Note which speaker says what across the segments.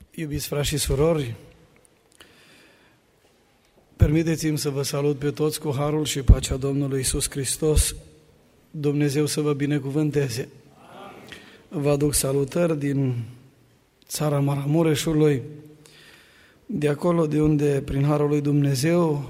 Speaker 1: Iubiți frați și surori, permiteți-mi să vă salut pe toți cu harul și pacea Domnului Iisus Hristos. Dumnezeu să vă binecuvânteze. Vă aduc salutări din țara Maramureșului, de acolo de unde, prin harul lui Dumnezeu,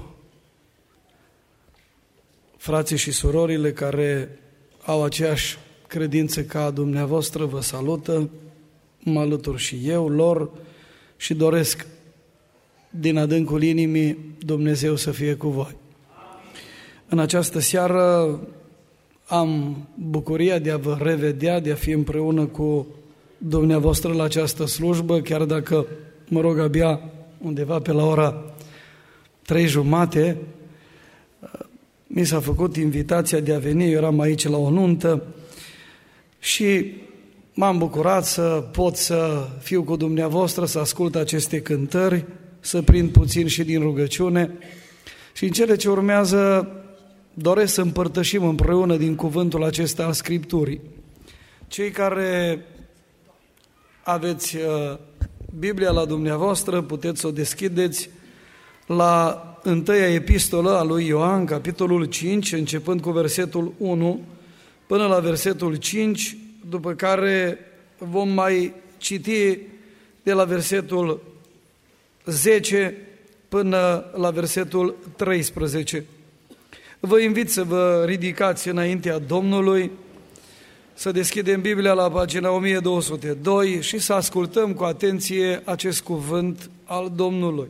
Speaker 1: frații și surorile care au aceeași credință ca dumneavoastră vă salută, mă alătur și eu lor și doresc din adâncul inimii Dumnezeu să fie cu voi. În această seară am bucuria de a vă revedea, de a fi împreună cu dumneavoastră la această slujbă, chiar dacă, mă rog, abia undeva pe la ora 3:30 mi s-a făcut invitația de a veni, eu eram aici la o nuntă și m-am bucurat să pot să fiu cu dumneavoastră, să ascult aceste cântări, să prind puțin și din rugăciune și în cele ce urmează doresc să împărtășim împreună din cuvântul acesta al Scripturii. Cei care aveți Biblia la dumneavoastră, puteți să o deschideți la întâia epistolă a lui Ioan, capitolul 5, începând cu versetul 1 până la versetul 5, după care vom mai citi de la versetul 10 până la versetul 13. Vă invit să vă ridicați înaintea Domnului, să deschidem Biblia la pagina 1202 și să ascultăm cu atenție acest cuvânt al Domnului.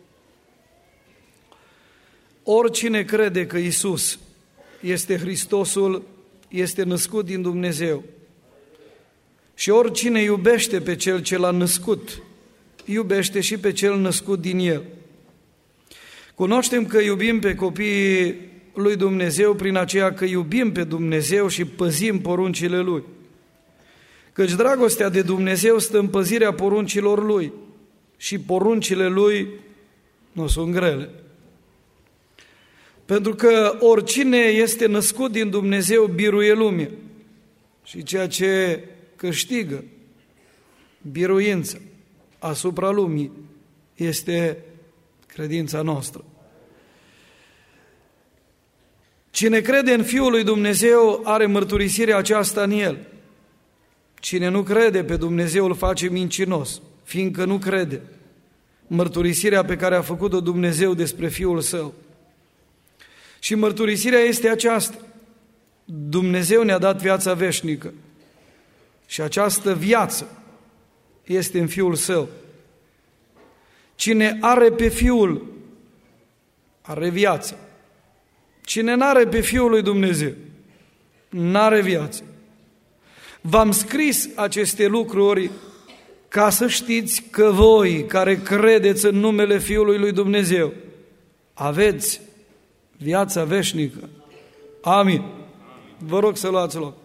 Speaker 1: Oricine crede că Iisus este Hristosul, este născut din Dumnezeu. Și oricine iubește pe Cel ce l-a născut, iubește și pe Cel născut din El. Cunoaștem că iubim pe copiii lui Dumnezeu prin aceea că iubim pe Dumnezeu și păzim poruncile Lui. Căci dragostea de Dumnezeu stă în păzirea poruncilor Lui și poruncile Lui nu sunt grele. Pentru că oricine este născut din Dumnezeu biruie lumea și ceea ce câștigă biruința asupra lumii este credința noastră. Cine crede în Fiul lui Dumnezeu are mărturisirea aceasta în El. Cine nu crede pe Dumnezeu îl face mincinos, fiindcă nu crede mărturisirea pe care a făcut-o Dumnezeu despre Fiul Său. Și mărturisirea este aceasta: Dumnezeu ne-a dat viața veșnică și această viață este în Fiul Său. Cine are pe Fiul are viață. Cine n-are pe Fiul lui Dumnezeu n-are viață. V-am scris aceste lucruri ca să știți că voi care credeți în numele Fiului lui Dumnezeu aveți viața veșnică. Amin. Vă rog să luați loc.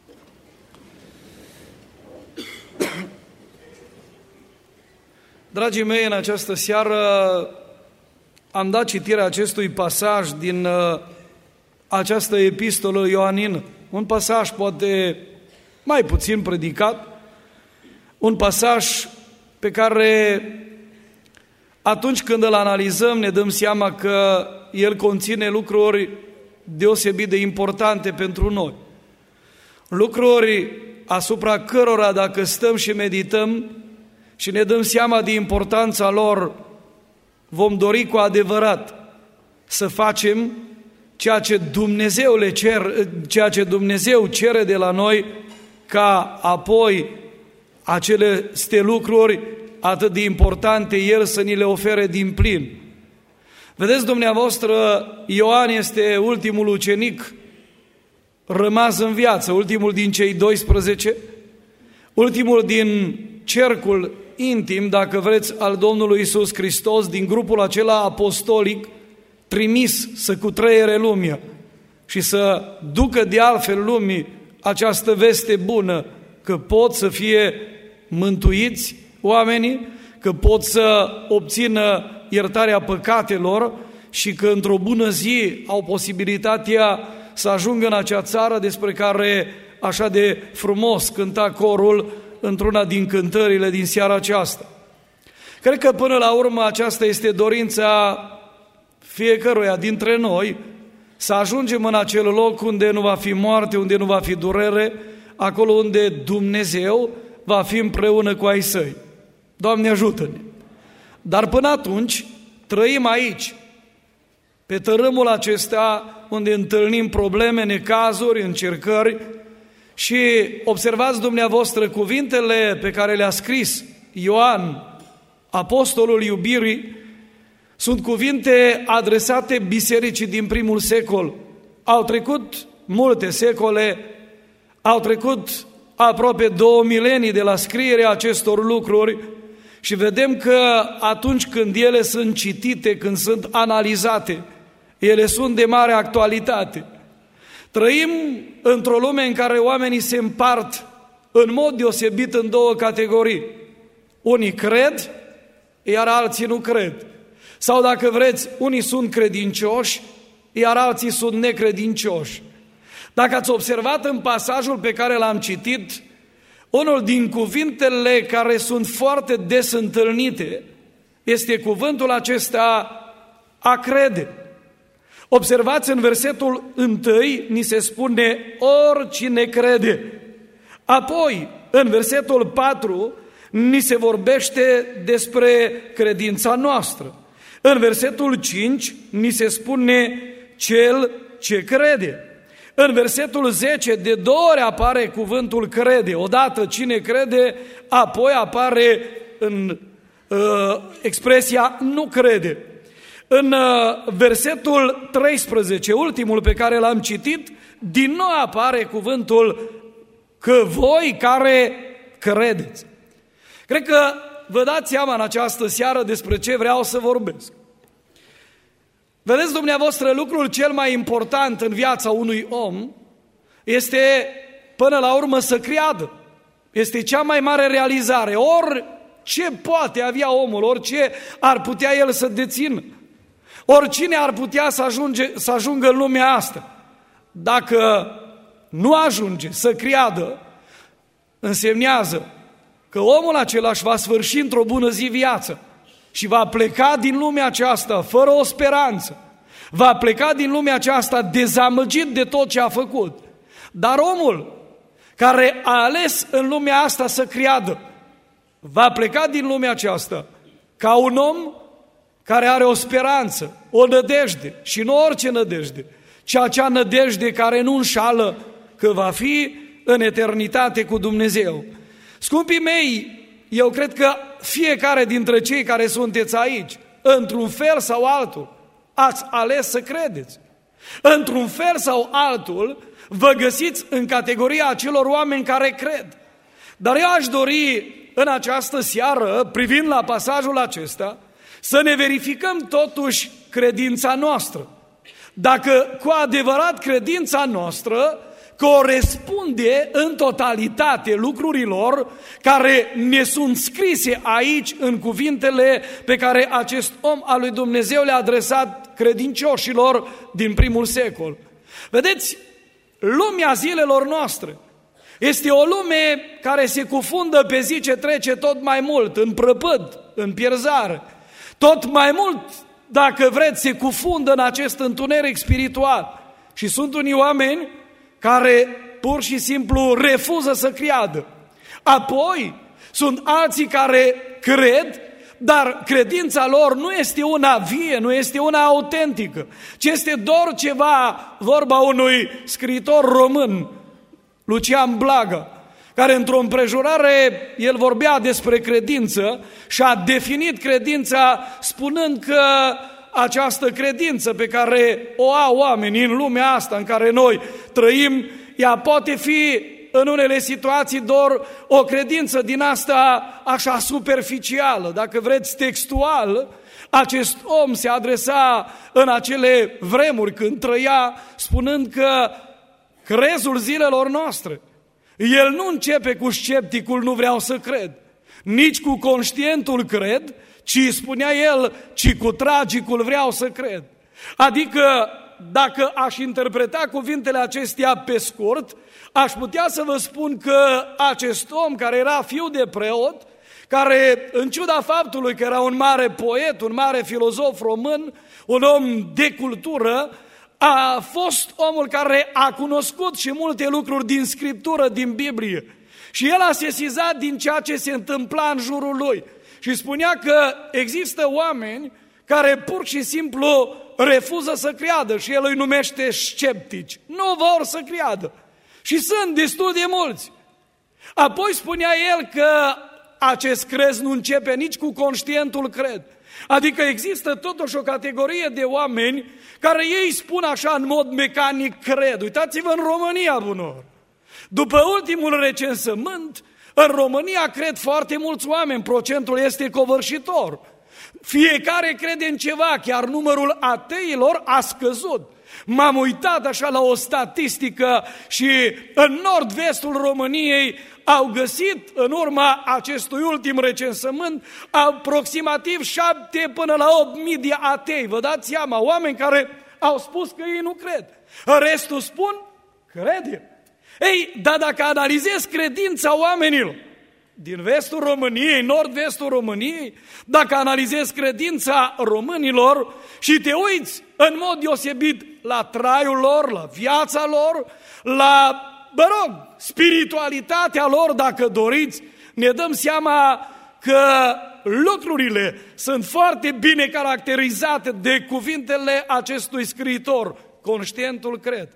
Speaker 1: Dragii mei, în această seară am dat citirea acestui pasaj din această epistolă ioanină. Un pasaj poate mai puțin predicat, un pasaj pe care atunci când îl analizăm ne dăm seama că el conține lucruri deosebit de importante pentru noi. Lucruri asupra cărora dacă stăm și medităm și ne dăm seama de importanța lor, vom dori cu adevărat să facem ceea ce Dumnezeu cere de la noi, ca apoi aceste lucruri atât de importante El să ni le ofere din plin. Vedeți dumneavoastră, Ioan este ultimul ucenic rămas în viață, ultimul din cei 12, ultimul din cercul intim, dacă vreți, al Domnului Iisus Hristos, din grupul acela apostolic trimis să cutreiere lumea și să ducă de altfel lumii această veste bună, că pot să fie mântuiți oamenii, că pot să obțină iertarea păcatelor și că într-o bună zi au posibilitatea să ajungă în acea țară despre care așa de frumos cânta corul într-una din cântările din seara aceasta. Cred că până la urmă aceasta este dorința fiecăruia dintre noi, să ajungem în acel loc unde nu va fi moarte, unde nu va fi durere, acolo unde Dumnezeu va fi împreună cu ai săi. Doamne ajută-ne! Dar până atunci trăim aici, pe tărâmul acesta unde întâlnim probleme, necazuri, încercări și observați dumneavoastră cuvintele pe care le-a scris Ioan, apostolul iubirii, sunt cuvinte adresate bisericii din primul secol. Au trecut multe secole, au trecut aproape 2 milenii de la scrierea acestor lucruri și vedem că atunci când ele sunt citite, când sunt analizate, ele sunt de mare actualitate. Trăim într-o lume în care oamenii se împart în mod deosebit în 2 categorii. Unii cred, iar alții nu cred. Sau dacă vreți, unii sunt credincioși, iar alții sunt necredincioși. Dacă ați observat în pasajul pe care l-am citit, unul din cuvintele care sunt foarte des întâlnite este cuvântul acesta a crede. Observați, în versetul 1 ni se spune oricine crede. Apoi, în versetul 4, ni se vorbește despre credința noastră. În versetul 5 ni se spune cel ce crede. În versetul 10 de 2 ori apare cuvântul crede. Odată cine crede, apoi apare în expresia nu crede. În versetul 13, ultimul pe care l-am citit, din nou apare cuvântul că voi care credeți. Cred că vă dați seama în această seară despre ce vreau să vorbesc. Vedeți dumneavoastră, lucrul cel mai important în viața unui om este până la urmă să creadă. Este cea mai mare realizare. Orice poate avea omul, orice ar putea el să dețină, oricine ar putea să ajungă în lumea asta. Dacă nu ajunge să creadă, însemnează că omul acela își va sfârși într-o bună zi viața și va pleca din lumea aceasta fără o speranță, va pleca din lumea aceasta dezamăgit de tot ce a făcut. Dar omul care a ales în lumea asta să creadă, va pleca din lumea aceasta ca un om care are o speranță, o nădejde, și nu orice nădejde, ci acea nădejde care nu înșală, că va fi în eternitate cu Dumnezeu. Scumpii mei, eu cred că fiecare dintre cei care sunteți aici, într-un fel sau altul, ați ales să credeți. Într-un fel sau altul, vă găsiți în categoria acelor oameni care cred. Dar eu aș dori în această seară, privind la pasajul acesta, să ne verificăm totuși credința noastră. Dacă cu adevărat credința noastră corespunde în totalitate lucrurilor care ne sunt scrise aici în cuvintele pe care acest om al lui Dumnezeu le-a adresat credincioșilor din primul secol. Vedeți, lumea zilelor noastre este o lume care se cufundă pe zi ce trece tot mai mult în prăpăd, în pierzare. Tot mai mult, dacă vreți, se cufundă în acest întuneric spiritual. Și sunt unii oameni care pur și simplu refuză să creadă. Apoi sunt alții care cred, dar credința lor nu este una vie, nu este una autentică, ci este doar ceva, vorba unui scriitor român, Lucian Blaga, care într-o împrejurare, el vorbea despre credință și a definit credința spunând că această credință pe care o au oamenii în lumea asta în care noi trăim, ea poate fi în unele situații doar o credință din asta așa superficială. Dacă vreți, textual, acest om se adresa în acele vremuri când trăia, spunând că crezul zilelor noastre, el nu începe cu scepticul nu vreau să cred, nici cu conștientul cred, ci spunea el, ci cu tragicul vreau să cred. Adică, dacă aș interpreta cuvintele acestea pe scurt, aș putea să vă spun că acest om care era fiu de preot, care, în ciuda faptului că era un mare poet, un mare filozof român, un om de cultură, a fost omul care a cunoscut și multe lucruri din Scriptură, din Biblie. Și el a sesizat din ceea ce se întâmpla în jurul lui. Și spunea că există oameni care pur și simplu refuză să creadă și el îi numește sceptici. Nu vor să creadă. Și sunt destul de mulți. Apoi spunea el că acest crez nu începe nici cu conștientul cred. Adică există totuși o categorie de oameni care ei spun așa în mod mecanic cred. Uitați-vă în România, bunor. După ultimul recensământ, în România cred foarte mulți oameni, procentul este covârșitor. Fiecare crede în ceva, chiar numărul ateilor a scăzut. M-am uitat așa la o statistică și în nord-vestul României au găsit în urma acestui ultim recensământ aproximativ 7 până la 8.000 de atei. Vă dați seama, oameni care au spus că ei nu cred. Restul spun, crede. Ei, dar dacă analizezi credința oamenilor din vestul României, nord-vestul României, dacă analizezi credința românilor și te uiți în mod deosebit la traiul lor, la viața lor, la, spiritualitatea lor, dacă doriți, ne dăm seama că lucrurile sunt foarte bine caracterizate de cuvintele acestui scriitor, conștientul cred.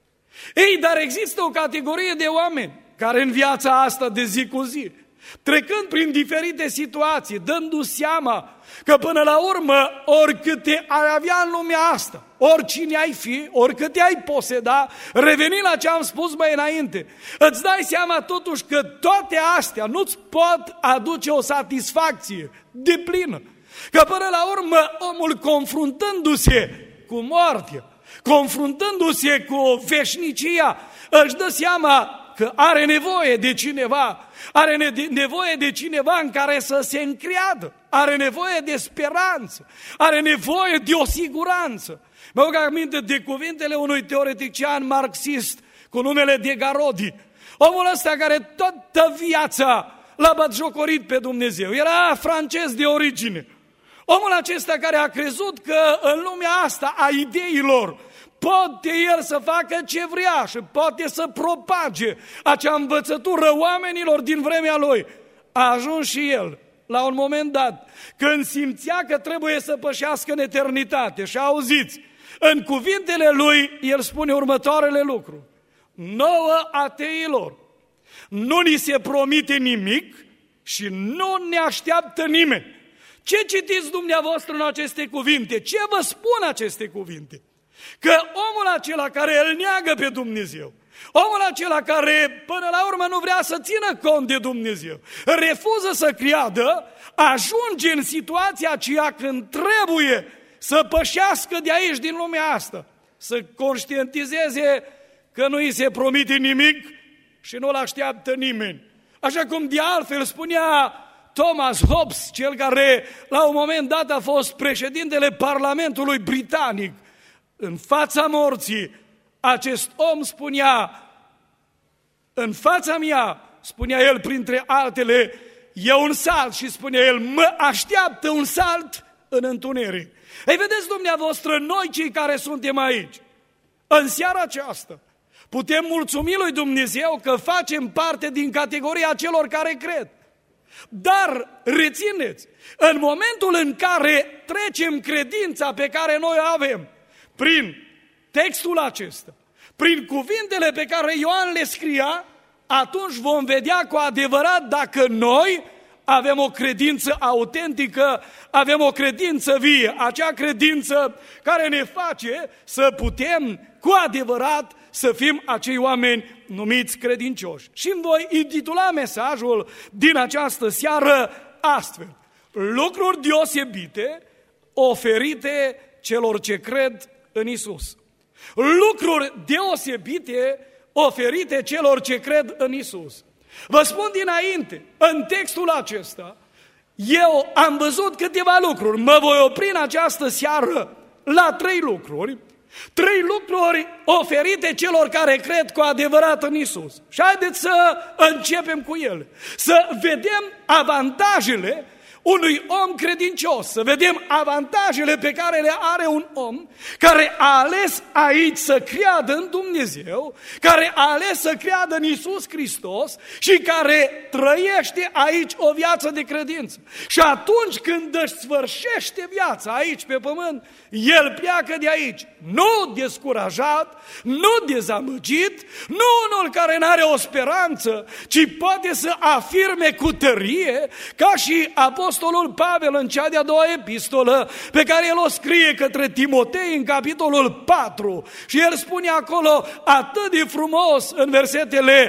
Speaker 1: Ei, dar există o categorie de oameni care în viața asta de zi cu zi, trecând prin diferite situații, dându-și seama că până la urmă, oricâte ai avea în lumea asta, oricine ai fi, oricâte ai poseda, revenind la ce am spus mai înainte, îți dai seama totuși că toate astea nu-ți pot aduce o satisfacție deplină. Că până la urmă, omul confruntându-se cu moartea, confruntându-se cu veșnicia, își dă seama că are nevoie de cineva, are nevoie de cineva în care să se încreadă, are nevoie de speranță, are nevoie de o siguranță. Mă aduc aminte de cuvintele unui teoretician marxist cu numele Degarodi, omul ăsta care toată viața l-a batjocorit pe Dumnezeu, era francez de origine. Omul acesta care a crezut că în lumea asta a ideilor poate el să facă ce vrea și poate să propage acea învățătură oamenilor din vremea lui. A ajuns și el la un moment dat, când simțea că trebuie să pășească în eternitate. Și auziți, în cuvintele lui, el spune următoarele lucruri. Nouă ateilor nu ni se promite nimic și nu ne așteaptă nimeni. Ce citiți dumneavoastră în aceste cuvinte? Ce vă spun aceste cuvinte? Că omul acela care îl neagă pe Dumnezeu, omul acela care până la urmă nu vrea să țină cont de Dumnezeu, refuză să creadă, ajunge în situația aceea când trebuie să pășească de aici din lumea asta, să conștientizeze că nu îi se promite nimic și nu-l așteaptă nimeni. Așa cum de altfel spunea Thomas Hobbes, cel care la un moment dat a fost președintele Parlamentului Britanic, în fața morții, acest om spunea, în fața mea, spunea el printre altele, e un salt și spunea el, mă așteaptă un salt în întuneric. Ei, vedeți dumneavoastră, noi cei care suntem aici, în seara aceasta, putem mulțumi lui Dumnezeu că facem parte din categoria celor care cred. Dar, rețineți, în momentul în care trecem credința pe care noi o avem, prin textul acesta, prin cuvintele pe care Ioan le scria, atunci vom vedea cu adevărat dacă noi avem o credință autentică, avem o credință vie, acea credință care ne face să putem cu adevărat să fim acei oameni numiți credincioși. Și îmi voi intitula mesajul din această seară astfel: lucruri deosebite oferite celor ce cred în Isus. Lucruri deosebite oferite celor ce cred în Isus. Vă spun dinainte, în textul acesta, eu am văzut câteva lucruri. Mă voi opri în această seară la 3 lucruri 3 lucruri oferite celor care cred cu adevărat în Iisus. Și haideți să începem cu ele. Să vedem avantajele unui om credincios, să vedem avantajele pe care le are un om care a ales aici să creadă în Dumnezeu, care a ales să creadă în Iisus Hristos și care trăiește aici o viață de credință. Și atunci când își sfârșește viața aici pe pământ, el pleacă de aici, nu descurajat, nu dezamăgit, nu unul care nu are o speranță, ci poate să afirme cu tărie, ca și Apostolul Pavel în cea de-a doua epistolă, pe care el o scrie către Timotei în capitolul 4. Și el spune acolo atât de frumos în versetele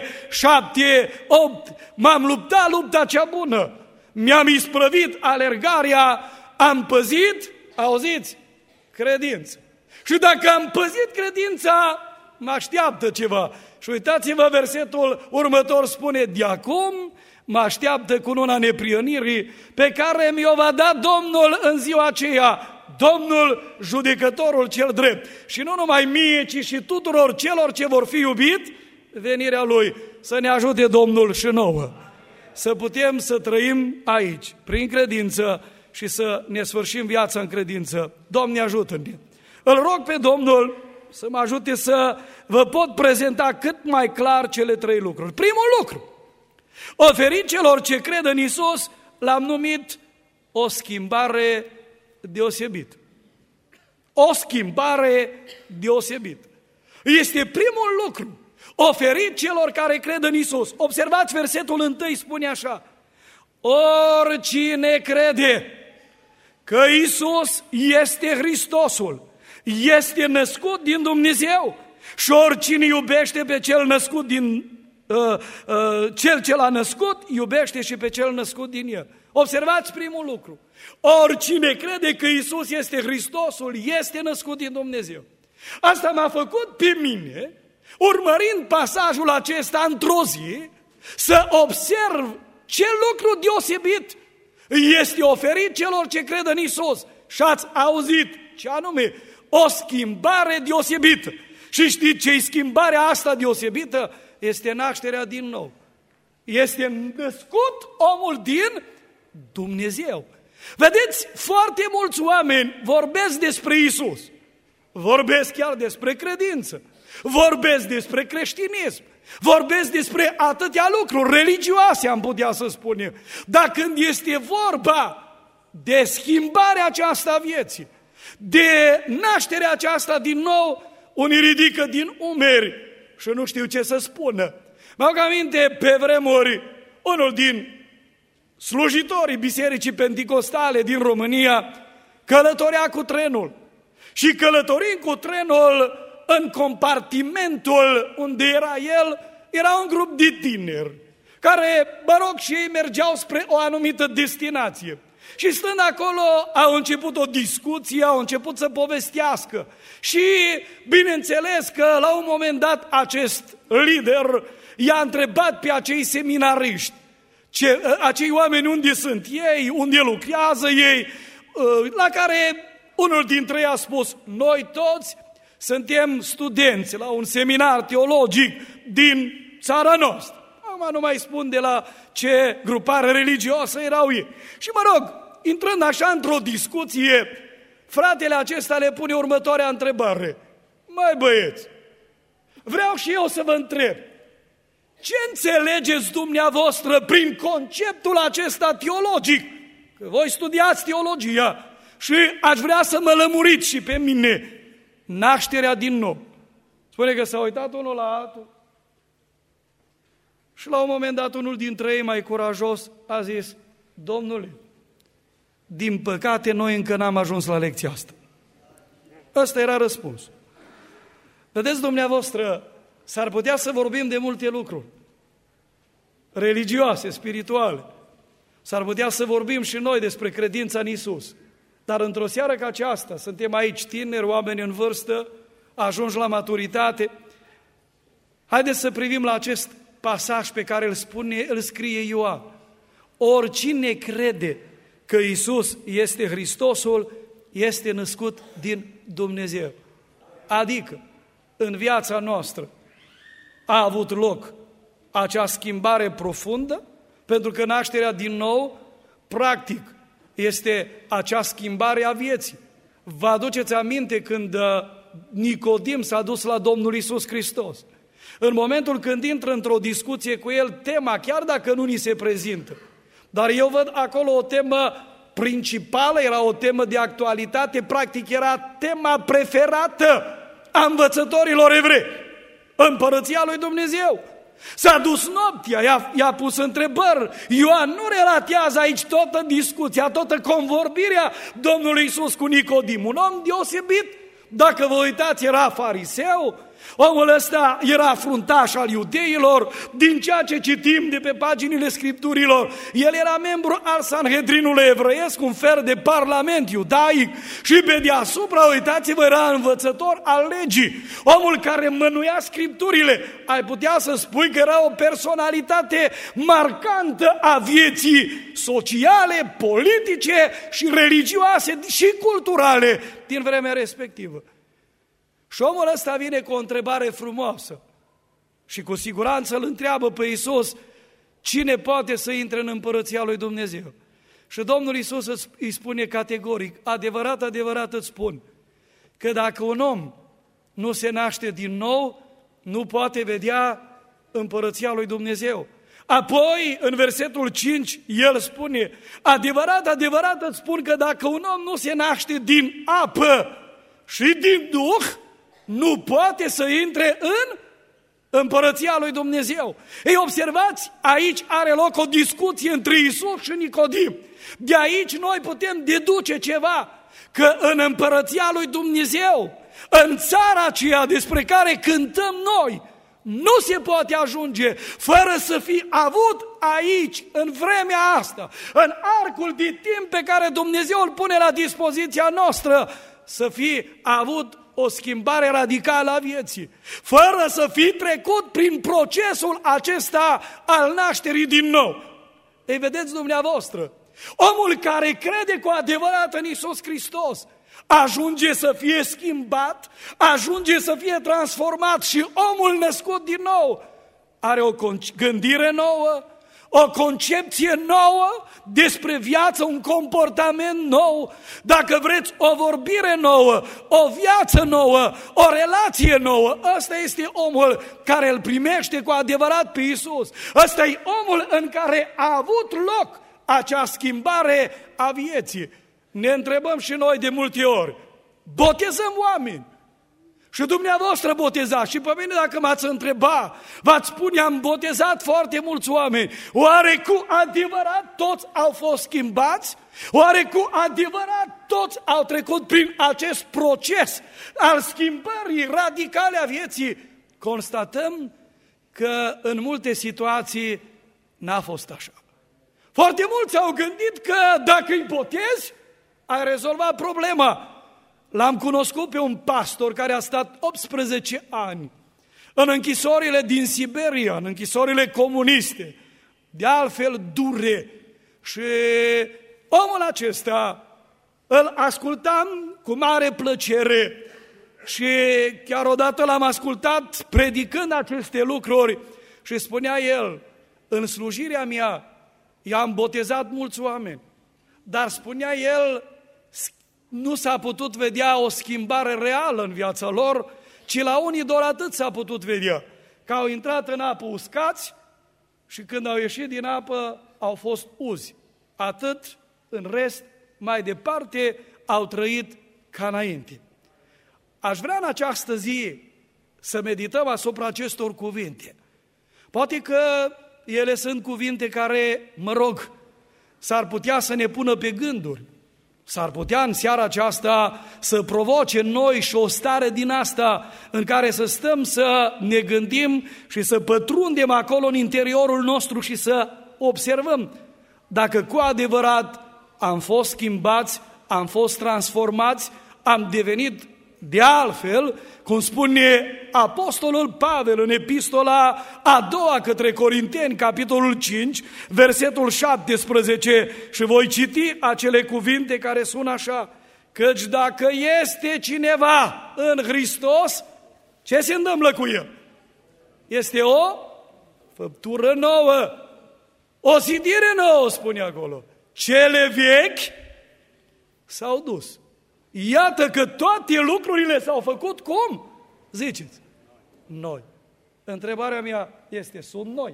Speaker 1: 7-8, m-am luptat lupta cea bună, mi-am isprăvit alergarea, am păzit, auziți, credință. Și dacă am păzit credința, mă așteaptă ceva. Și uitați-vă, versetul următor spune, de acum mă așteaptă cununa neprionirii pe care mi-o va da Domnul în ziua aceea, Domnul judecătorul cel drept. Și nu numai mie, ci și tuturor celor ce vor fi iubit venirea Lui. Să ne ajute Domnul și nouă să putem să trăim aici, prin credință, și să ne sfârșim viața în credință. Doamne, ajută-ne! Îl rog pe Domnul să mă ajute să vă pot prezenta cât mai clar cele 3 lucruri. Primul lucru, oferit celor ce cred în Iisus, l-am numit o schimbare deosebită. O schimbare deosebită. Este primul lucru oferit celor care cred în Iisus. Observați, versetul 1 spune așa, oricine crede că Iisus este Hristosul, este născut din Dumnezeu, și oricine iubește pe cel născut din cel ce l-a născut, iubește și pe cel născut din el. Observați primul lucru. Oricine crede că Iisus este Hristosul, este născut din Dumnezeu. Asta m-a făcut pe mine, urmărind pasajul acesta într-o zi, să observ ce lucru deosebit este oferit celor ce cred în Iisus. Și ați auzit ce anume? O schimbare deosebită. Și știți ce-i schimbarea asta deosebită? Este nașterea din nou. Este născut omul din Dumnezeu. Vedeți, foarte mulți oameni vorbesc despre Iisus, vorbesc chiar despre credință, vorbesc despre creștinism, vorbesc despre atâtea lucruri religioase, am putea să spunem. Dar când este vorba de schimbarea aceasta a vieții, de nașterea aceasta din nou, unii ridică din umeri și nu știu ce să spună. Mi-au aminte pe vremuri, unul din slujitorii Bisericii Penticostale din România călătorea cu trenul. Și călătorind cu trenul, în compartimentul unde era el, era un grup de tineri, care, și ei mergeau spre o anumită destinație. Și stând acolo, au început o discuție, au început să povestească. Și, bineînțeles că, la un moment dat, acest lider i-a întrebat pe acei seminariști, acei oameni unde sunt ei, unde lucrează ei, la care unul dintre ei a spus, noi toți suntem studenți la un seminar teologic din țara noastră. Acum nu mai spun de la ce grupare religioasă erau ei. Și intrând așa într-o discuție, fratele acesta le pune următoarea întrebare. Măi băieți, vreau și eu să vă întreb, ce înțelegeți dumneavoastră prin conceptul acesta teologic? Că voi studiați teologia și aș vrea să mă lămuriți și pe mine. Nașterea din nou. Spune că s-a uitat unul la altul și la un moment dat unul dintre ei mai curajos a zis, Domnule, din păcate noi încă n-am ajuns la lecția asta. Ăsta era răspunsul. Vedeți dumneavoastră, s-ar putea să vorbim de multe lucruri religioase, spirituale. S-ar putea să vorbim și noi despre credința în Iisus. Dar într-o seară ca aceasta, suntem aici tineri, oameni în vârstă, ajungi la maturitate. Haideți să privim la acest pasaj pe care îl scrie Ioan. Oricine crede că Iisus este Hristosul, este născut din Dumnezeu. Adică, în viața noastră a avut loc acea schimbare profundă, pentru că nașterea din nou, practic, este acea schimbare a vieții. Vă aduceți aminte când Nicodim s-a dus la Domnul Iisus Hristos? În momentul când intră într-o discuție cu el, tema, chiar dacă nu ni se prezintă, dar eu văd acolo o temă principală, era o temă de actualitate, practic era tema preferată a învățătorilor evrei, Împărăția lui Dumnezeu. S-a dus noaptea, i-a pus întrebări. Ioan nu relatează aici toată discuția, toată convorbirea Domnului Iisus cu Nicodim, un om deosebit. Dacă vă uitați, era fariseu, omul ăsta era fruntaș al iudeilor, din ceea ce citim de pe paginile Scripturilor. El era membru al Sanhedrinului evreiesc, un fel de parlament iudaic, și pe deasupra, uitați-vă, era învățător al legii, omul care mânuia Scripturile. Ai putea să spui că era o personalitate marcantă a vieții sociale, politice și religioase și culturale din vremea respectivă. Și omul ăsta vine cu o întrebare frumoasă și cu siguranță îl întreabă pe Iisus: cine poate să intre în Împărăția lui Dumnezeu? Și Domnul Iisus îi spune categoric: adevărat, adevărat îți spun că dacă un om nu se naște din nou, nu poate vedea Împărăția lui Dumnezeu. Apoi, în versetul 5, el spune: adevărat, adevărat îți spun că dacă un om nu se naște din apă și din Duh, nu poate să intre în Împărăția lui Dumnezeu. Ei, observați, aici are loc o discuție între Iisus și Nicodim. De aici noi putem deduce ceva, că în Împărăția lui Dumnezeu, în țara aceea despre care cântăm noi, nu se poate ajunge fără să fi avut aici, în vremea asta, în arcul de timp pe care Dumnezeu îl pune la dispoziția noastră, să fi avut o schimbare radicală a vieții, fără să fi trecut prin procesul acesta al nașterii din nou. Ei, vedeți dumneavoastră, omul care crede cu adevărat în Iisus Hristos ajunge să fie schimbat, ajunge să fie transformat și omul născut din nou are o gândire nouă, o concepție nouă despre viață, un comportament nou, dacă vreți, o vorbire nouă, o viață nouă, o relație nouă. Ăsta este omul care îl primește cu adevărat pe Iisus. Ăsta e omul în care a avut loc acea schimbare a vieții. Ne întrebăm și noi de multe ori: botezăm oameni? Și dumneavoastră botezați. Și pe mine, dacă m-ați întreba, v-ați spune: am botezat foarte mulți oameni. Oare cu adevărat toți au fost schimbați? Oare cu adevărat toți au trecut prin acest proces al schimbării radicale a vieții? Constatăm că în multe situații n-a fost așa. Foarte mulți au gândit că dacă îi botezi, ai rezolvat problema. L-am cunoscut pe un pastor care a stat 18 ani în închisorile din Siberia, în închisorile comuniste, de altfel dure. Și omul acesta îl ascultam cu mare plăcere și chiar odată l-am ascultat predicând aceste lucruri și spunea el: în slujirea mea i-am botezat mulți oameni, dar spunea el, nu s-a putut vedea o schimbare reală în viața lor, ci la unii doar atât s-a putut vedea, că au intrat în apă uscați și când au ieșit din apă au fost uzi. Atât, în rest, mai departe, au trăit ca înainte. Aș vrea în această zi să medităm asupra acestor cuvinte. Poate că ele sunt cuvinte care, mă rog, s-ar putea să ne pună pe gânduri. S-ar putea în seara aceasta să provoce în noi și o stare din asta în care să stăm să ne gândim și să pătrundem acolo în interiorul nostru și să observăm dacă cu adevărat am fost schimbați, am fost transformați, am devenit de altfel, cum spune apostolul Pavel în epistola a doua către Corinteni, capitolul 5, versetul 17, și voi citi acele cuvinte care sună așa: Căci dacă este cineva în Hristos, ce se întâmplă cu el? Este o făptură nouă, o zidire nouă, spune acolo. Cele vechi s-au dus. Iată că toate lucrurile s-au făcut cum? Ziceți, noi. Întrebarea mea este, sunt noi?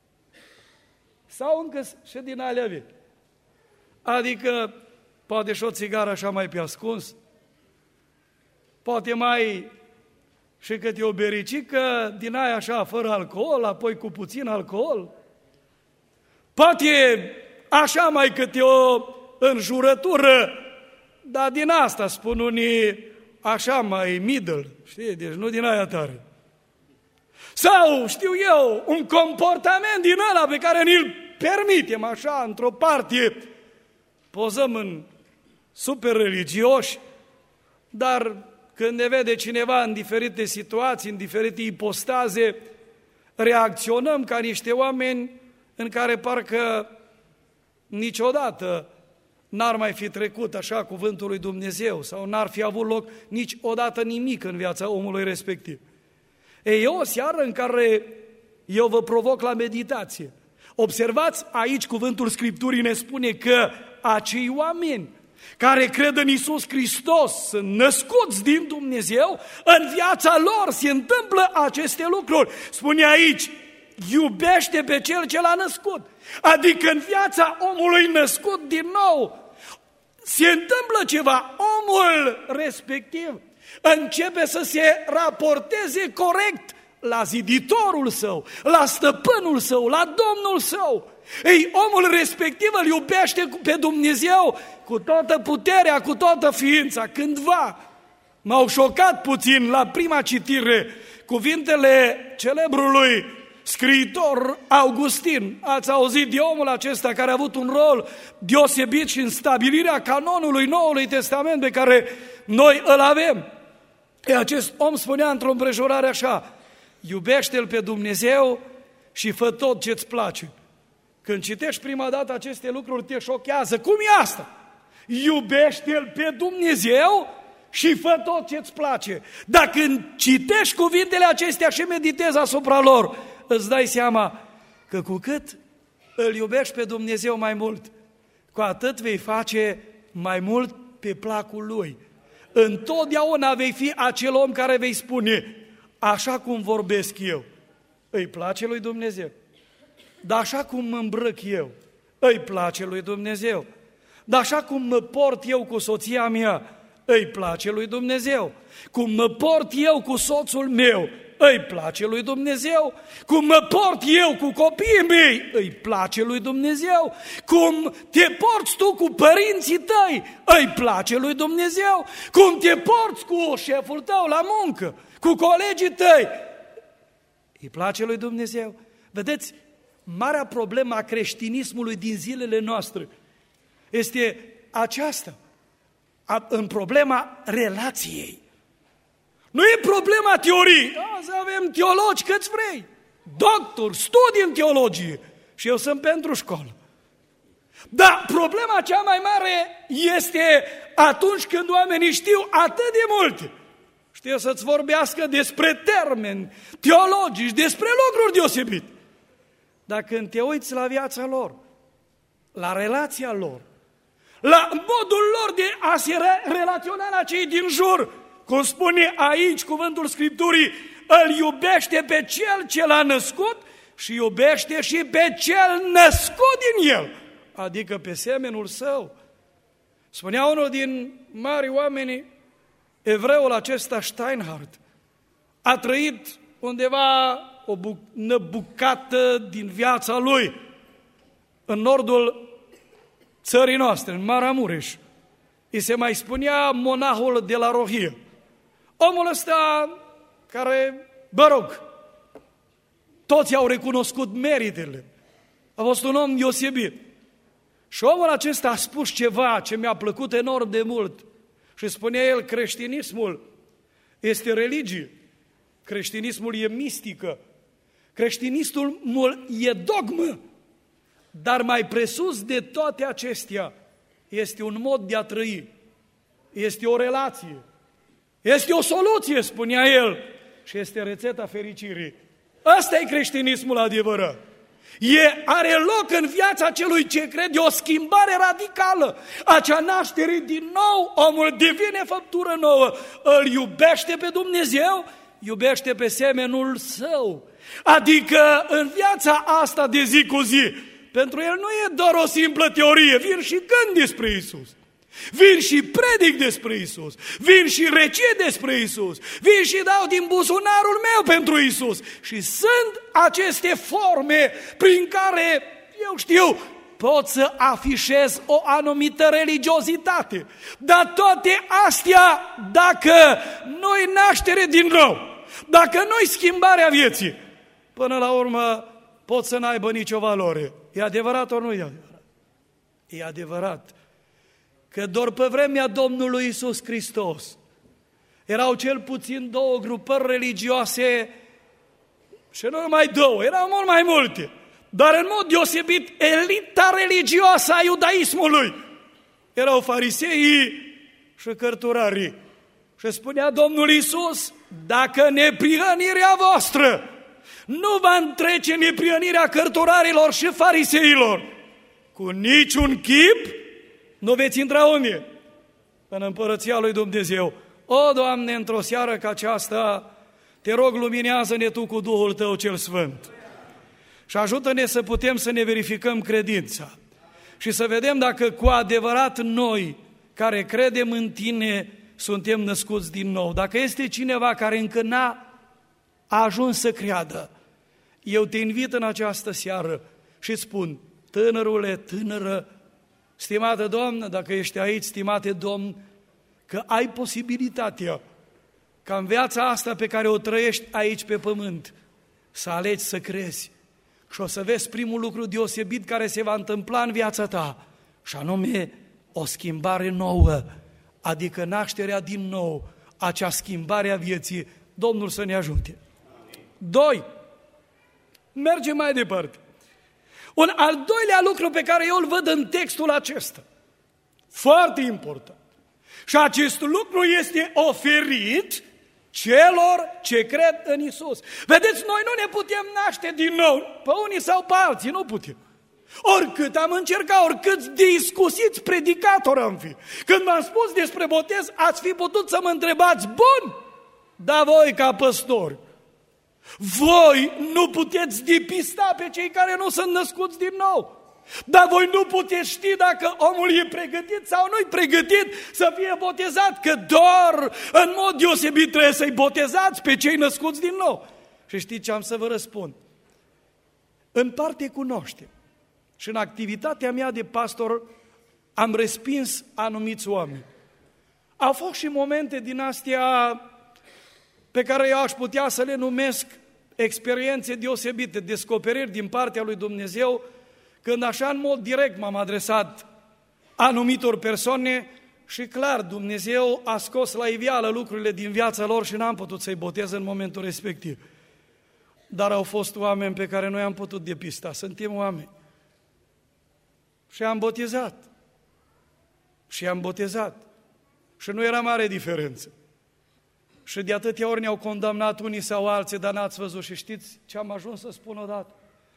Speaker 1: Sau încă și din alea vechi? Adică, poate și o țigară așa mai pe ascuns, poate mai și câte o bericică din aia așa, fără alcool, apoi cu puțin alcool, poate așa mai câte o înjurătură, dar din asta spun unii așa mai middle, știi, deci nu din aia tare. Sau, știu eu, un comportament din ăla pe care ni-l permitem așa, într-o parte, pozăm în super religioși, dar când ne vede cineva în diferite situații, în diferite ipostaze, reacționăm ca niște oameni în care parcă niciodată n-ar mai fi trecut așa cuvântul lui Dumnezeu sau n-ar fi avut loc niciodată nimic în viața omului respectiv. E o seară în care eu vă provoc la meditație. Observați aici cuvântul Scripturii ne spune că acei oameni care cred în Iisus Hristos sunt născuți din Dumnezeu, în viața lor se întâmplă aceste lucruri. Spune aici, iubește pe cel ce l-a născut. Adică în viața omului născut din nou se întâmplă ceva. Omul respectiv începe să se raporteze corect la ziditorul său, la stăpânul său, la Domnul său. Ei, omul respectiv îl iubește pe Dumnezeu cu toată puterea, cu toată ființa. Cândva m-au șocat puțin la prima citire cuvintele celebrului scriitor Augustin. Ați auzit de omul acesta care a avut un rol deosebit și în stabilirea canonului Noului Testament pe care noi îl avem. Acest om spunea într-o împrejurare așa, iubește-L pe Dumnezeu și fă tot ce-ți place. Când citești prima dată aceste lucruri, te șochează. Cum e asta? Iubește-L pe Dumnezeu și fă tot ce-ți place. Dar când citești cuvintele acestea și meditezi asupra lor, îți dai seama că cu cât îl iubești pe Dumnezeu mai mult, cu atât vei face mai mult pe placul Lui. Întotdeauna vei fi acel om care vei spune, așa cum vorbesc eu, îi place lui Dumnezeu. Dar așa cum mă îmbrăc eu, îi place lui Dumnezeu. Dar așa cum mă port eu cu soția mea, îi place lui Dumnezeu. Cum mă port eu cu soțul meu, îi place lui Dumnezeu. Cum mă port eu cu copiii mei, îi place lui Dumnezeu. Cum te porți tu cu părinții tăi, îi place lui Dumnezeu. Cum te porți cu șeful tău la muncă, cu colegii tăi, îi place lui Dumnezeu. Vedeți, marea problemă a creștinismului din zilele noastre este aceasta, în problema relației. Nu e problema teoriei. Azi avem teologi câți vrei, doctori, studii în teologie și eu sunt pentru școală. Dar problema cea mai mare este atunci când oamenii știu atât de multe. Știu să-ți vorbească despre termeni teologici, despre lucruri deosebite. Dar când te uiți la viața lor, la relația lor, la modul lor de a se relaționa la cei din jur, cum spune aici cuvântul Scripturii, îl iubește pe cel ce l-a născut și iubește și pe cel născut din el, adică pe semenul său. Spunea unul din mari oameni, evreul acesta Steinhardt, a trăit undeva o bucată din viața lui în nordul țării noastre, în Maramureș. Îi se mai spunea monahul de la Rohie. Omul ăsta care, toți au recunoscut meritele. A fost un om deosebit. Și omul acesta a spus ceva ce mi-a plăcut enorm de mult. Și spunea el, creștinismul este religie. Creștinismul e mistică. Creștinismul e dogmă. Dar mai presus de toate acestea este un mod de a trăi. este o relație, este o soluție, spunea el, și este rețeta fericirii. Ăsta e creștinismul adevărat. Are loc în viața celui ce crede o schimbare radicală, acea naștere din nou, omul devine făptură nouă, îl iubește pe Dumnezeu, iubește pe semenul său. Adică în viața asta de zi cu zi, pentru el nu e doar o simplă teorie, vin și gând despre Iisus. Vin și predic despre Iisus, vin și recit despre Iisus, vin și dau din buzunarul meu pentru Iisus. Și sunt aceste forme prin care, eu știu, pot să afișez o anumită religiozitate. Dar toate astea, dacă nu-i naștere din nou, dacă nu-i schimbarea vieții, până la urmă pot să n-aibă nicio valoare. E adevărat ori nu e adevărat? E adevărat că doar pe vremea Domnului Iisus Hristos erau cel puțin două grupări religioase, și nu numai două, erau mult mai multe, dar în mod deosebit elita religioasă a iudaismului erau fariseii și cărturarii. Și spunea Domnul Iisus, dacă neprihănirea voastră nu va întrece neprihănirea cărturarilor și fariseilor, cu niciun chip nu veți intra unde? În împărăția lui Dumnezeu. O, Doamne, într-o seară ca aceasta, te rog, luminează-ne Tu cu Duhul Tău cel Sfânt. Și ajută-ne să putem să ne verificăm credința și să vedem dacă cu adevărat noi, care credem în Tine, suntem născuți din nou. Dacă este cineva care încă n-a ajuns să creadă, eu te invit în această seară și spun, tânărule, tânără, stimată Doamnă, dacă ești aici, stimate Domn, că ai posibilitatea ca în viața asta pe care o trăiești aici pe pământ, să alegi să crezi. Și o să vezi primul lucru deosebit care se va întâmpla în viața ta, și anume o schimbare nouă, adică nașterea din nou, acea schimbare a vieții. Domnul să ne ajute. 2. Mergem mai departe. Un al doilea lucru pe care eu îl văd în textul acesta, foarte important, și acest lucru este oferit celor ce cred în Iisus. Vedeți, noi nu ne putem naște din nou, pe unii sau pe alții, nu putem. Oricât am încercat, oricât discusiți predicatori am fi. Când m-am spus despre botez, ați fi putut să mă întrebați, bun, dar voi ca păstori, voi nu puteți depista pe cei care nu sunt născuți din nou. Dar voi nu puteți ști dacă omul e pregătit sau nu-i pregătit să fie botezat, că doar în mod deosebit trebuie să-i botezați pe cei născuți din nou. Și știți ce am să vă răspund? În parte cunoaștem. Și în activitatea mea de pastor am respins anumiți oameni. Au fost și momente din astea pe care eu aș putea să le numesc experiențe deosebite, descoperiri din partea lui Dumnezeu, când așa în mod direct m-am adresat anumitor persoane și clar Dumnezeu a scos la iveală lucrurile din viața lor și n-am putut să-i botez în momentul respectiv. Dar au fost oameni pe care noi am putut depista, suntem oameni. Și am botezat. Și am botezat. Și nu era mare diferență. Și de atâtea ori ne-au condamnat unii sau alții, dar n-ați văzut. Și știți ce am ajuns să spun odată?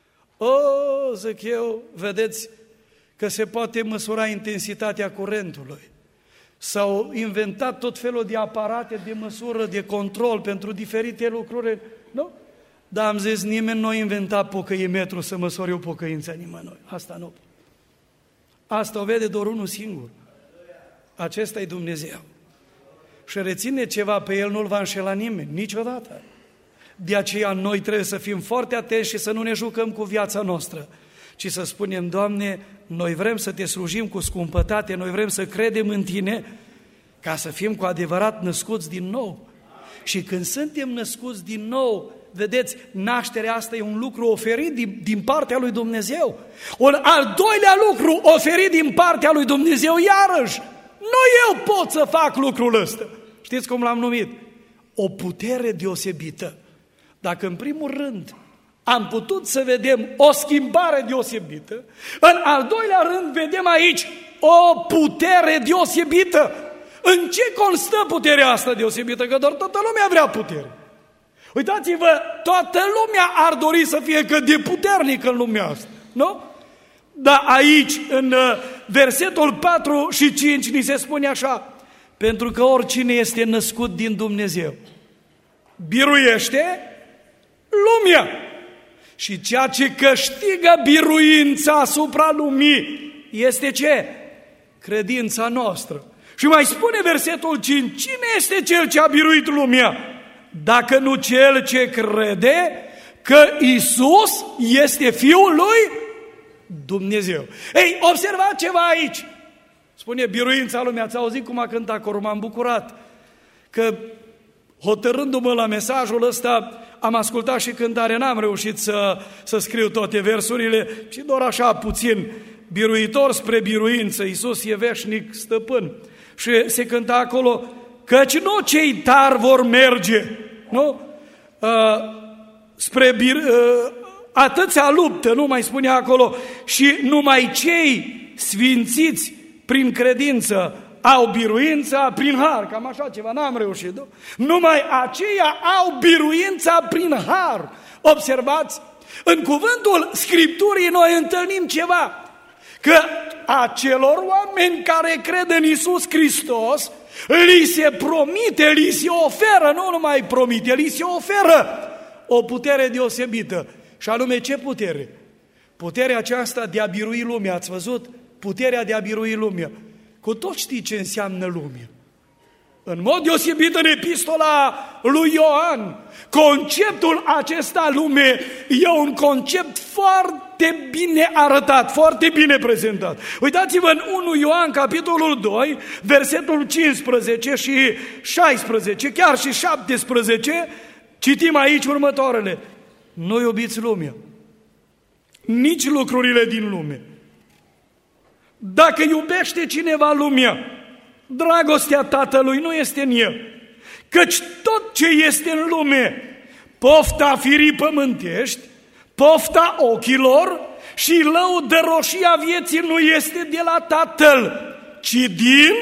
Speaker 1: Zic eu, vedeți că se poate măsura intensitatea curentului. S-au inventat tot felul de aparate de măsură, de control pentru diferite lucruri, nu? Dar am zis, nimeni nu a inventat pocăimetru să măsori o pocăință nimănui. Asta nu. Asta o vede doar unul singur. Acesta e Dumnezeu. Și reține ceva pe El, nu-L va înșela nimeni, niciodată. De aceea noi trebuie să fim foarte atenți și să nu ne jucăm cu viața noastră, ci să spunem, Doamne, noi vrem să Te slujim cu scumpătate, noi vrem să credem în Tine, ca să fim cu adevărat născuți din nou. Și când suntem născuți din nou, vedeți, nașterea asta e un lucru oferit din partea lui Dumnezeu. Un al doilea lucru oferit din partea lui Dumnezeu, iarăși, nu eu pot să fac lucrul ăsta. Știți cum l-am numit? O putere deosebită. Dacă în primul rând am putut să vedem o schimbare deosebită, în al doilea rând vedem aici o putere deosebită. În ce constă puterea asta deosebită? Că doar toată lumea vrea putere. Uitați-vă, toată lumea ar dori să fie cât de puternică în lumea asta, nu? Dar aici, în versetul 4 și 5, ni se spune așa: pentru că oricine este născut din Dumnezeu biruiește lumea. Și ceea ce câștigă biruința asupra lumii este ce? Credința noastră. Și mai spune versetul 5, cine este cel ce a biruit lumea? Dacă nu cel ce crede că Iisus este Fiul lui Dumnezeu. Ei, observați ceva aici. Spune biruința lumii. Ați auzit cum a cântat corul? M-am bucurat că, hotărându-mă la mesajul ăsta, am ascultat și cântare. N-am reușit să scriu toate versurile, ci doar așa puțin. Biruitor spre biruință, Iisus e veșnic stăpân. Și se cânta acolo: căci nu cei tari vor merge, nu? Atâția luptă, nu mai spunea acolo, și numai cei sfințiți prin credință au biruința prin har. Cam așa ceva, n-am reușit, nu? Numai aceia au biruința prin har. Observați, în cuvântul Scripturii noi întâlnim ceva, că acelor oameni care cred în Iisus Hristos li se promite, li se oferă, nu numai promite, li se oferă o putere deosebită. Și anume, ce putere? Puterea aceasta de a birui lumea, ați văzut? Puterea de a birui lumea. Cu tot știi ce înseamnă lumea. În mod deosebit în epistola lui Ioan, conceptul acesta lume e un concept foarte bine arătat, foarte bine prezentat. Uitați-vă în 1 Ioan, capitolul 2, versetul 15 și 16, chiar și 17, citim aici următoarele: nu iubiți lumea, nici lucrurile din lume. Dacă iubește cineva lumea, dragostea Tatălui nu este în el. Căci tot ce este în lume, pofta firii pământești, pofta ochilor și lăudăroșia vieții, nu este de la Tatăl, ci din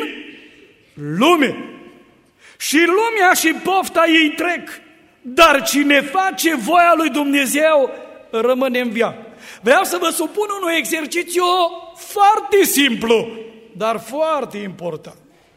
Speaker 1: lume. Și lumea și pofta ei trec, dar cine face voia lui Dumnezeu rămâne în viață. Vreau să vă supun un exercițiu foarte simplu, dar foarte important,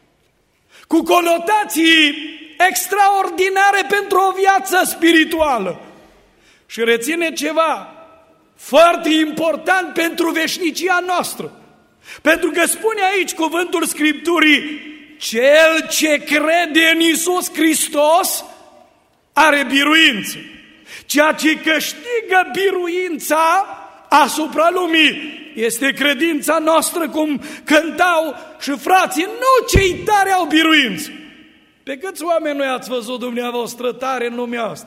Speaker 1: cu conotații extraordinare pentru o viață spirituală. Și reține ceva foarte important pentru veșnicia noastră. Pentru că spune aici cuvântul Scripturii: cel ce crede în Iisus Hristos are biruință. Ceea ce câștigă biruința asupra lumii este credința noastră, cum cântau și frații: nu cei tari au biruință. Pe câți oameni noi ați văzut dumneavoastră tare în lumea asta?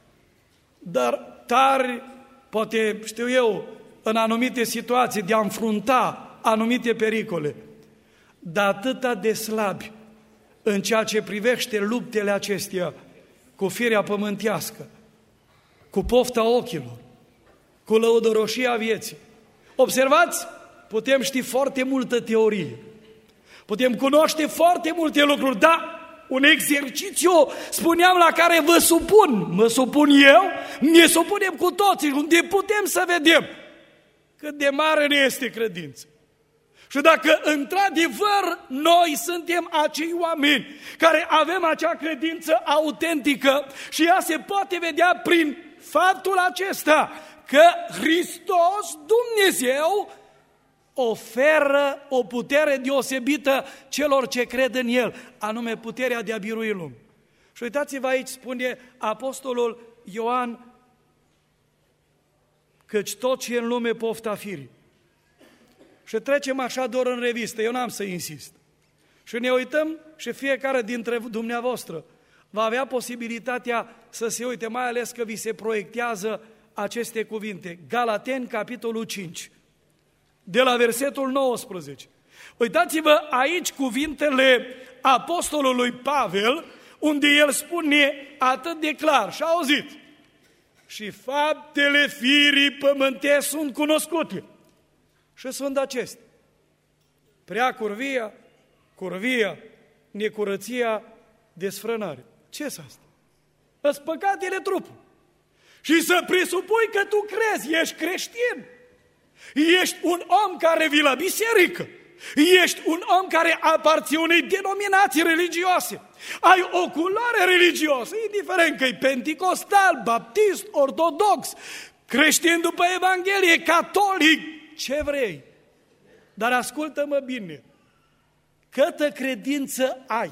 Speaker 1: Dar tari, poate știu eu, în anumite situații de a înfrunta anumite pericole, dar atâta de slabi în ceea ce privește luptele acestea cu firea pământească, cu pofta ochilor, cu lăudăroșia vieții. Observați, putem ști foarte multă teorie, putem cunoaște foarte multe lucruri, dar un exercițiu, spuneam, la care vă supun, mă supun eu, ne supunem cu toții, unde putem să vedem cât de mare ne este credința. Și dacă într-adevăr noi suntem acei oameni care avem acea credință autentică, și ea se poate vedea prin faptul acesta că Hristos, Dumnezeu, oferă o putere deosebită celor ce cred în El, anume puterea de a birui lumea. Și uitați-vă aici, spune apostolul Ioan: căci tot ce e în lume, pofta firii. Și trecem așa doar în revistă, eu n-am să insist. Și ne uităm și fiecare dintre dumneavoastră va avea posibilitatea să se uite, mai ales că vi se proiectează aceste cuvinte. Galateni, capitolul 5, de la versetul 19. Uitați-vă aici cuvintele apostolului Pavel, unde el spune atât de clar, și auzit: și faptele firii pământești sunt cunoscute. Și sunt acestea: prea curvia, necurăția, desfrânare. Ce-s asta? Îți păcatele trupului. Și să presupui că tu crezi, ești creștin. Ești un om care vii la biserică. Ești un om care aparține unei denominații religioase. Ai o culoare religioasă, indiferent că e penticostal, baptist, ortodox, creștin după Evanghelie, catolic, ce vrei. Dar ascultă-mă bine, câtă credință ai.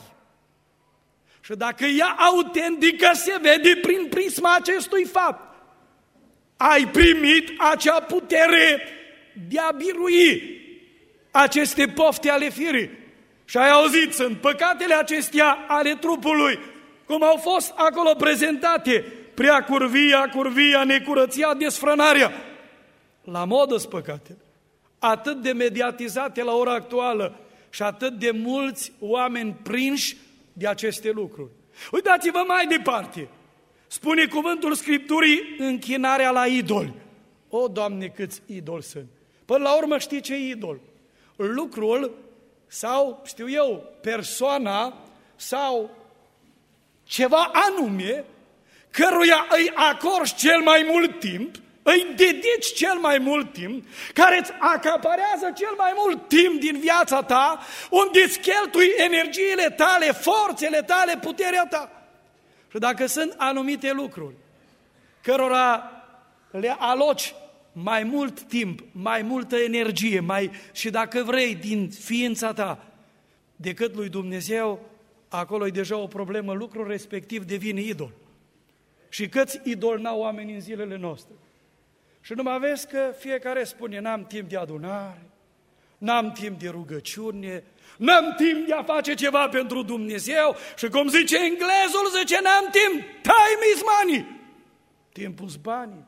Speaker 1: Și dacă ea autentică se vede prin prisma acestui fapt, ai primit acea putere de a birui aceste pofte ale firii. Și ai auzit, sunt păcatele acestea ale trupului, cum au fost acolo prezentate, prea curvia, necurăția, desfrânarea. La modă-s păcatele, atât de mediatizate la ora actuală și atât de mulți oameni prinși de aceste lucruri. Uitați-vă mai departe, spune cuvântul Scripturii, închinarea la idoli. O, Doamne, câți idoli sunt! Până la urmă știi ce idol? Lucrul sau, știu eu, persoana sau ceva anume căruia îi acorzi cel mai mult timp, îi dedici cel mai mult timp, care îți acaparează cel mai mult timp din viața ta, unde îți cheltui energiile tale, forțele tale, puterea ta. Și dacă sunt anumite lucruri cărora le aloci mai mult timp, mai multă energie, și dacă vrei din ființa ta, decât lui Dumnezeu, acolo e deja o problemă, lucrul respectiv devine idol. Și câți idoli n-au oameni în zilele noastre? Și numai vezi că fiecare spune, n-am timp de adunare, n-am timp de rugăciune, n-am timp de a face ceva pentru Dumnezeu și cum zice englezul, zice, n-am timp, time is money, timpul-s banii.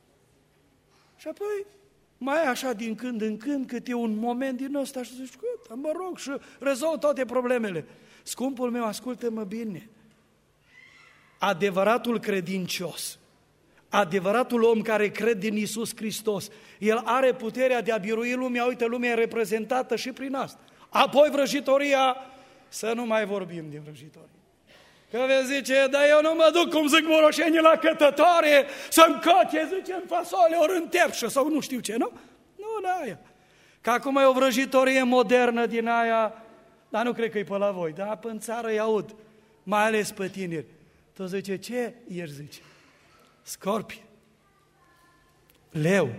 Speaker 1: Și apoi mai așa din când în când, cât e un moment din ăsta și zici, mă rog, și rezolv toate problemele. Scumpul meu, ascultă-mă bine, adevăratul credincios, adevăratul om care crede în Iisus Hristos, el are puterea de a birui lumea, uite, lumea e reprezentată și prin asta. Apoi vrăjitoria, să nu mai vorbim de vrăjitorie. Că vezi, zice, dar eu nu mă duc, cum zic moroșenii, la cătătoare, să-mi coce, zice, în fasole, ori în tepșă, sau nu știu ce, nu? Nu, da, aia. Că acum e o vrăjitorie modernă din aia, dar nu cred că e pe la voi, dar pe în țară îi aud, mai ales pe tineri. Tu zice, ce ești, zice? Scorpie, leu,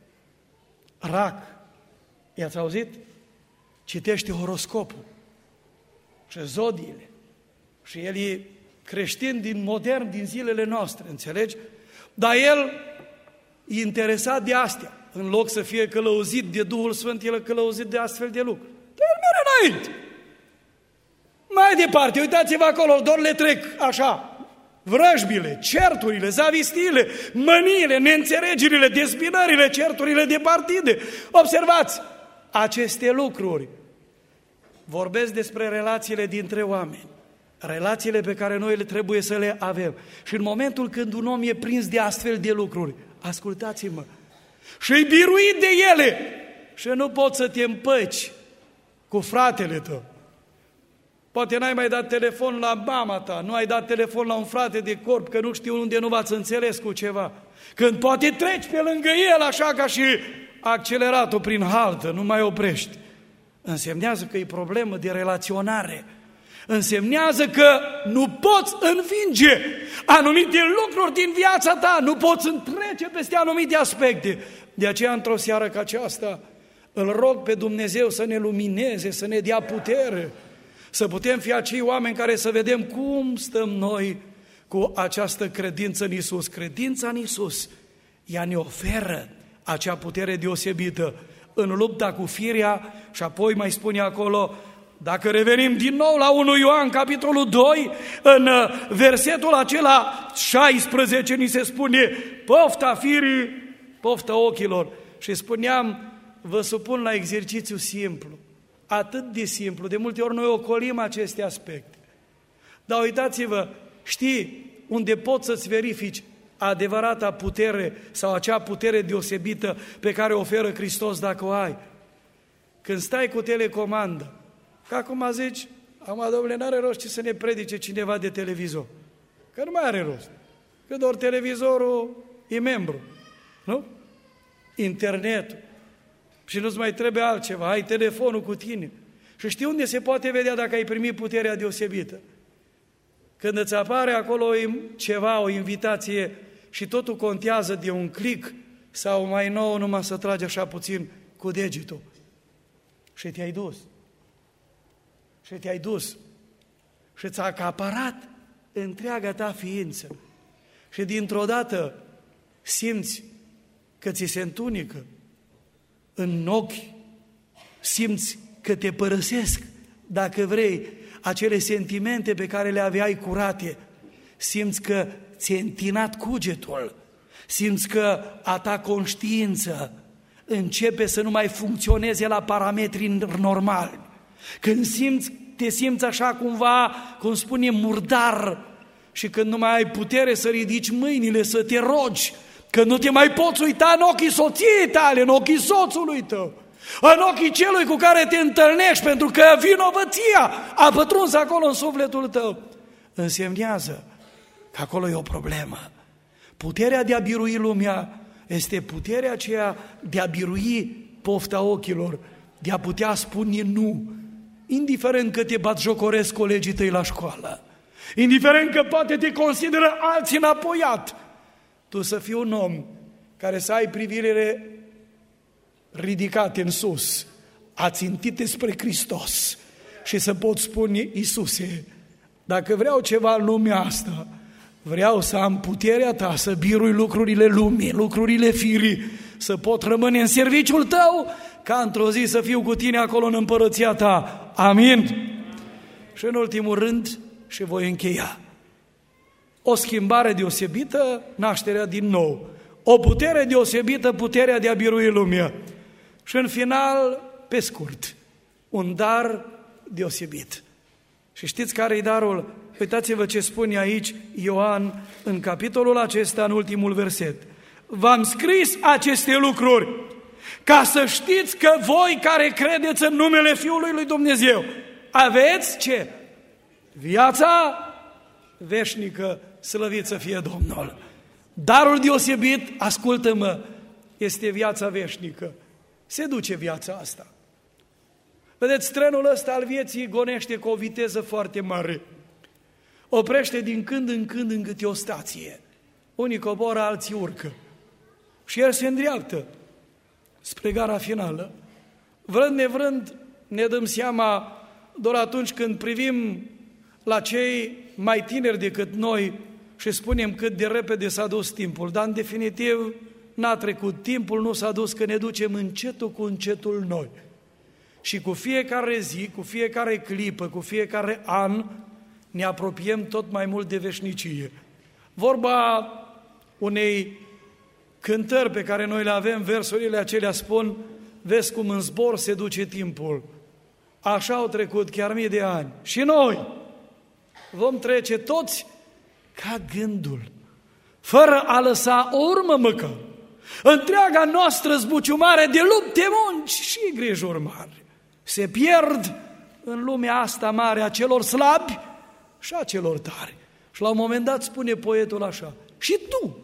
Speaker 1: rac. I-ați auzit? Citește horoscopul și zodiile. Și el e creștin din modern, din zilele noastre, înțelegi? Dar el e interesat de astea. În loc să fie călăuzit de Duhul Sfânt, el e călăuzit de astfel de lucruri. Dar el merge înainte. Mai departe, uitați-vă acolo, doar le trec așa. Vrăjbile, certurile, zavistiile, mâniile, neînțelegerile, dezbinările, certurile de partide. Observați, aceste lucruri vorbesc despre relațiile dintre oameni, relațiile pe care noi le trebuie să le avem. Și în momentul când un om e prins de astfel de lucruri, ascultați-mă, și-i biruit de ele și nu poți să te împăci cu fratele tău. Poate n-ai mai dat telefon la mama ta, nu ai dat telefon la un frate de corp, că nu știu unde nu v-ați înțeles cu ceva. Când poate treci pe lângă el așa ca și acceleratul prin haltă, nu mai oprești. Însemnează că e problemă de relaționare. Însemnează că nu poți învinge anumite lucruri din viața ta, nu poți întrece peste anumite aspecte. De aceea, într-o seară ca aceasta, îl rog pe Dumnezeu să ne lumineze, să ne dea putere, să putem fi acei oameni care să vedem cum stăm noi cu această credință în Iisus. Credința în Iisus, ea ne oferă acea putere deosebită în lupta cu firea și apoi mai spune acolo, dacă revenim din nou la 1 Ioan, capitolul 2, în versetul acela 16, ni se spune pofta firii, pofta ochilor. Și spuneam, vă supun la exercițiu simplu, atât de simplu, de multe ori noi ocolim aceste aspecte. Dar uitați-vă, știi unde poți să-ți verifici adevărata putere sau acea putere deosebită pe care o oferă Hristos dacă o ai? Când stai cu telecomandă, că acum zici, Am domnule, n-are rost ce să ne predice cineva de televizor. Că nu mai are rost. Că doar televizorul e membru. Nu? Internetul. Și nu-ți mai trebuie altceva. Ai telefonul cu tine. Și știi unde se poate vedea dacă ai primit puterea deosebită? Când îți apare acolo ceva, o invitație și totul contează de un click sau mai nou numai să tragi așa puțin cu degetul. Și te-ai dus. Și te-ai dus. Și ți-a acaparat întreaga ta ființă. Și dintr-o dată simți că ți se întunecă în ochi, simți că te părăsesc, dacă vrei, acele sentimente pe care le aveai curate, simți că ți-e întinat cugetul, simți că a ta conștiință începe să nu mai funcționeze la parametri normali. Când te simți așa cumva, cum spune, murdar, și când nu mai ai putere să ridici mâinile, să te rogi, că nu te mai poți uita în ochii soției tale, în ochii soțului tău, în ochii celui cu care te întâlnești, pentru că vinovăția a pătruns acolo în sufletul tău, însemnează că acolo e o problemă. Puterea de a birui lumea este puterea aceea de a birui pofta ochilor, de a putea spune nu, indiferent că te batjocoresc colegii tăi la școală, indiferent că poate te consideră alții înapoiat, tu să fii un om care să ai privirile ridicate în sus, ațintite spre Hristos și să poți spune: Iisuse, dacă vreau ceva în lumea asta, vreau să am puterea ta să birui lucrurile lumii, lucrurile firii, să pot rămâne în serviciul tău, ca într-o zi să fiu cu tine acolo în împărăția ta. Amin? Și în ultimul rând, și voi încheia, o schimbare deosebită, nașterea din nou, o putere deosebită, puterea de a birui lumea. Și în final, pe scurt, un dar deosebit. Și știți care e darul? Uitați-vă ce spune aici Ioan în capitolul acesta, în ultimul verset. V-am scris aceste lucruri ca să știți că voi care credeți în numele Fiului lui Dumnezeu aveți ce? Viața veșnică, slăvit să fie Domnul. Darul deosebit, ascultă-mă, este viața veșnică. Se duce viața asta. Vedeți, trenul ăsta al vieții gonește cu o viteză foarte mare. Oprește din când în când în câte o stație. Unii coboră, alții urcă. Și el se îndreaptă spre gara finală. Vrând nevrând, ne dăm seama doar atunci când privim la cei mai tineri decât noi și spunem cât de repede s-a dus timpul. Dar în definitiv n-a trecut timpul, nu s-a dus, că ne ducem încetul cu încetul noi. Și cu fiecare zi, cu fiecare clipă, cu fiecare an, ne apropiem tot mai mult de veșnicie. Vorba unei cântări pe care noi le avem, versurile acelea spun: vezi cum în zbor se duce timpul. Așa au trecut chiar mii de ani. Și noi vom trece toți ca gândul, fără a lăsa o urmă măcar. Întreaga noastră zbuciumare de lupte, munci și grijuri mari se pierd în lumea asta mare a celor slabi și a celor tari. Și la un moment dat spune poetul așa: și tu,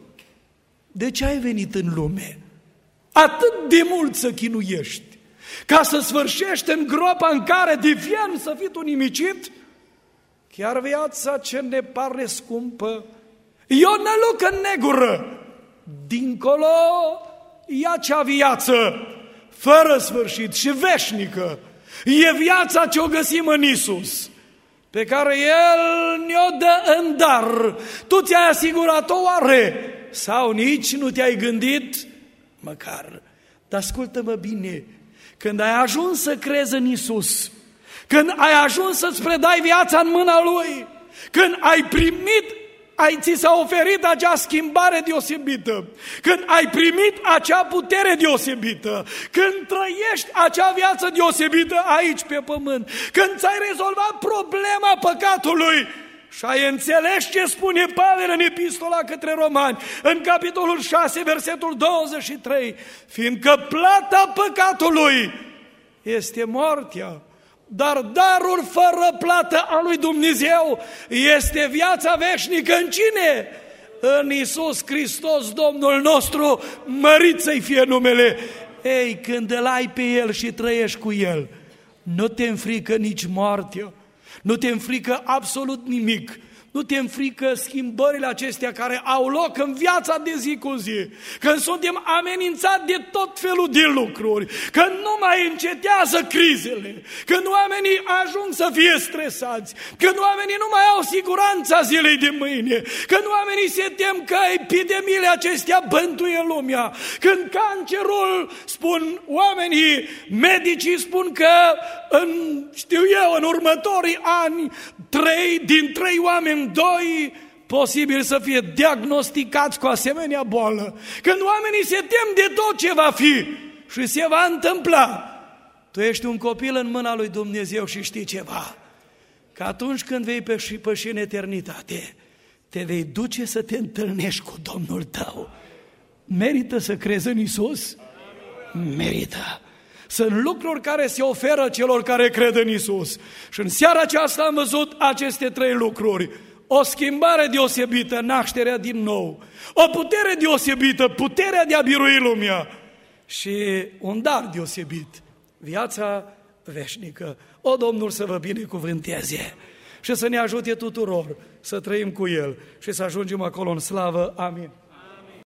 Speaker 1: de ce ai venit în lume? Atât de mult să chinuiești, ca să sfârșești în groapa în care devien să fii tu nimicit? Chiar viața ce ne pare scumpă e o nălucă negură. Dincolo e acea viață fără sfârșit și veșnică. E viața ce o găsim în Iisus, pe care El ne-o dă în dar. Tu ți-ai asigurat-o oare? Sau nici nu te-ai gândit? Măcar. Dar ascultă-mă bine, când ai ajuns să crezi în Iisus, când ai ajuns să-ți predai viața în mâna Lui, când ai primit, ți s-a oferit acea schimbare deosebită, când ai primit acea putere deosebită, când trăiești acea viață deosebită aici pe pământ, când ți-ai rezolvat problema păcatului și ai înțeles ce spune Pavel în epistola către Romani, în capitolul 6, versetul 23, fiindcă plata păcatului este moartea, Dar darul fără plată al lui Dumnezeu este viața veșnică în cine? În Iisus Hristos, Domnul nostru, mărit să-i fie numele. Ei, când îl ai pe El și trăiești cu El, nu te înfrică nici moartea, nu te înfrică absolut nimic. Nu te înfrică schimbările acestea care au loc în viața de zi cu zi, când suntem amenințați de tot felul de lucruri, când nu mai încetează crizele, când oamenii ajung să fie stresați, când oamenii nu mai au siguranța zilei de mâine, când oamenii se tem că epidemiile acestea bântuie lumea, când cancerul, spun oamenii, medicii spun că în următorii ani, 3 oameni, 2 posibil să fie diagnosticați cu asemenea boală. Când oamenii se tem de tot ce va fi și se va întâmpla, tu ești un copil în mâna lui Dumnezeu și știi ceva, că atunci când vei păși în eternitate, te vei duce să te întâlnești cu Domnul tău. Merită să crezi în Iisus? Merită. Sunt lucruri care se oferă celor care cred în Iisus. Și în seara aceasta am văzut aceste 3 lucruri. O schimbare deosebită, nașterea din nou. O putere deosebită, puterea de a birui lumea. Și un dar deosebit, viața veșnică. O, Domnul să vă binecuvânteze și să ne ajute tuturor să trăim cu El și să ajungem acolo în slavă. Amin.